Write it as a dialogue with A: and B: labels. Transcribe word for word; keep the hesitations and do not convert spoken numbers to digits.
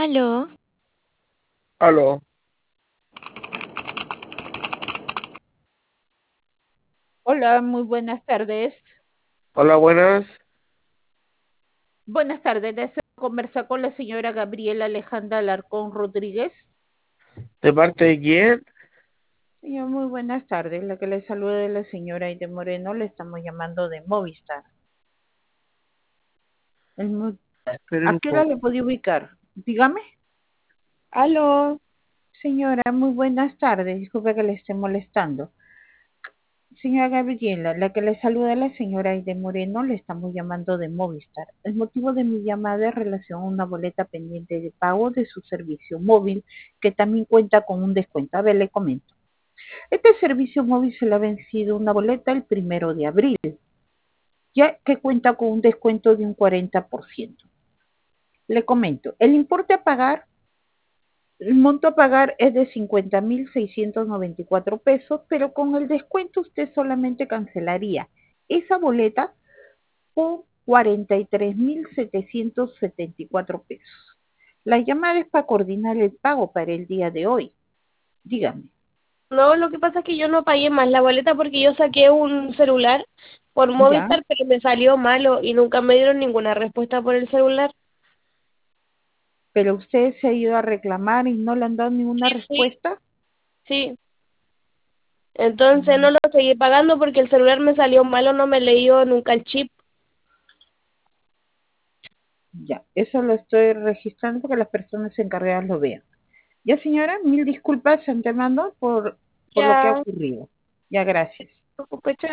A: Aló,
B: Aló,
C: Hola, muy buenas tardes.
B: hola, buenas.
C: Buenas tardes. ¿Deseo conversar con la señora Gabriela Alejandra Alarcón Rodríguez?
B: ¿De parte de quién?
C: Señor, muy buenas tardes. La que le saluda es la señora Aide Moreno. Le estamos llamando de Movistar. El mo-
B: Espera
C: ¿A
B: un
C: qué hora
B: poco.
C: le puedo ubicar? Dígame.
A: aló.
C: Señora, muy buenas tardes. Disculpe que le esté molestando. Señora Gabriela, la que le saluda es la señora Aide Moreno, le estamos llamando de Movistar. El motivo de mi llamada es relación a una boleta pendiente de pago de su servicio móvil, que también cuenta con un descuento. A ver, le comento. Este servicio móvil se le ha vencido una boleta el primero de abril, ya que cuenta con un descuento de un cuarenta por ciento. Le comento, el importe a pagar, el monto a pagar es de cincuenta mil seiscientos noventa y cuatro pesos, pero con el descuento usted solamente cancelaría esa boleta por cuarenta y tres mil setecientos setenta y cuatro pesos. La llamada es para coordinar el pago para el día de hoy. Dígame.
A: No, lo que pasa es que yo no pagué más la boleta porque yo saqué un celular por
C: ¿Ya?
A: Movistar, pero me salió malo y nunca me dieron ninguna respuesta por el celular.
C: Pero usted se ha ido a reclamar y no le han dado ninguna
A: Sí,
C: respuesta.
A: sí. Entonces
C: Mm,
A: no lo seguí pagando porque el celular me salió malo, no me leyó nunca el chip.
C: Ya, eso lo estoy registrando para que las personas encargadas lo vean. Ya, señora, mil disculpas antemano por, por lo que ha
A: Ya,
C: ocurrido. Ya, gracias.
A: no, pues,